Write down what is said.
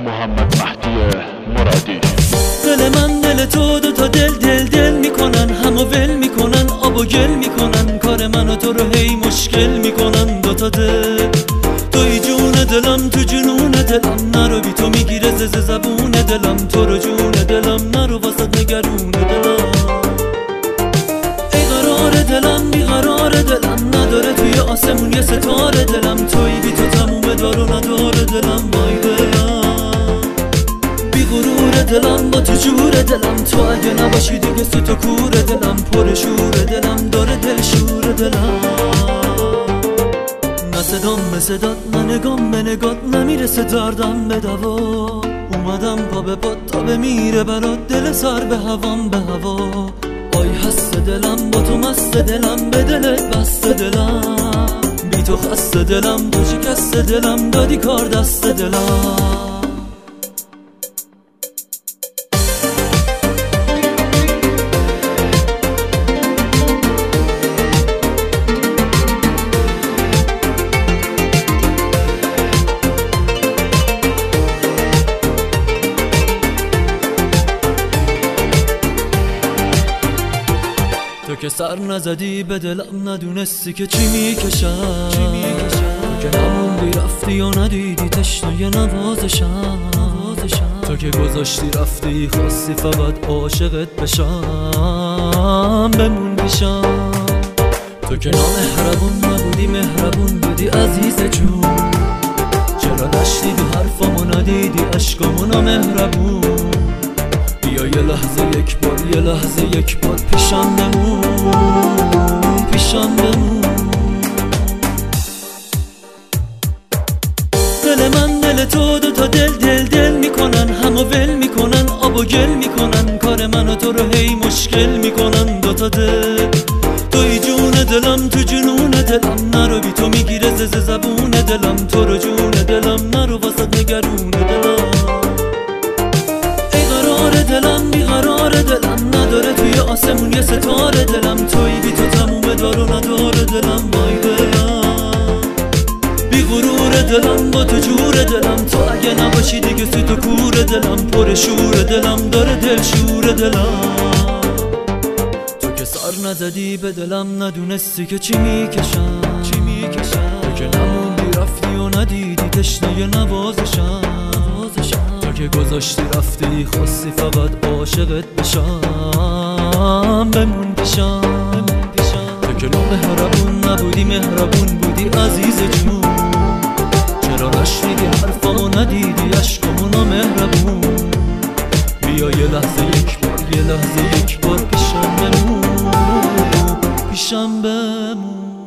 محمد مهدی مرادی. دل من دل تو، دو تا دل میکنن، همو ول میکنن، آب و گل میکنن، کار من و تو رو هی مشکل میکنن. دو تا دل توی جون دلم، تو جنون دلم، نرو بی تو میگیره زبون دلم، تو رو جون دلم، نرو واسط نگرون دلم. ای قرار دلم، بی قرار دلم، نداره توی آسمون یه ستاره دلم، توی بی تو تموم دار و نداره دلم. وای دلم بی غرور دلم، با تو جور دلم، تو اگه نباشی دیگه سوت و کور دلم، پر شور دلم، داره دل شور دلم. نه صدام به صدات، نه نگام به نگات، نمیرسه دردم به دوا. اومدم پا به پات تا بمیره برات، دل سر به هوام به هوا. آی هست دلم، با تو مست دلم، به دلت بست دلم، بی تو خست دلم، تو شکست دلم، دادی کار دست دلم. تو که سر نزدی به دلم، ندونستی که چی میکشم، تو که نموندی رفتی و ندیدی تشنه نوازشم، تو که گذاشتی رفتی خواستی فقط عاشقت بشم، بمون بشم. تو که نامهربون نبودی، مهربون بودی عزیز جون، چرا نشنیدی حرفامو، ندیدی عشقامو نامهربون. بیا یه لحظه یک بار، یه لحظه یک بار پیشم بمون، پیشم بمون. دل من دل تو، دو تا دل میکنن، همو ول میکنن، آب و گل میکنن، کار من و تو رو هی مشکل میکنن. دو تا دل توی جون دلم، تو جنون دلم، نرو بی تو میگیره زبون دلم، تو رو جون دلم، نرو واسط نگرون دلم. دلم بی قرار دلم، نداره توی آسمون یه ستاره دلم، توی بی تو تموم دار و نداره دلم. وای دلم بی غرور دلم، با تو جور دلم، تو اگه نباشی دیگه سوت و کور دلم، پر شور دلم، داره دل شور دلم. تو که سر نزدی به دلم، ندونستی که چی میکشم، تو که نموندی رفتی و ندیدی تشنه نوازشم، تو که گذاشتی رفتی خواستی فقط عاشقت بشم، بمون بشم. تو که نامهربون نبودی، مهربون بودی عزیز جون، چرا نشنیدی حرفامو، ندیدی عشقامو نامهربون. بیا یه لحظه یک بار، یه لحظه یک بار پیشم بمون، پیشم بمون.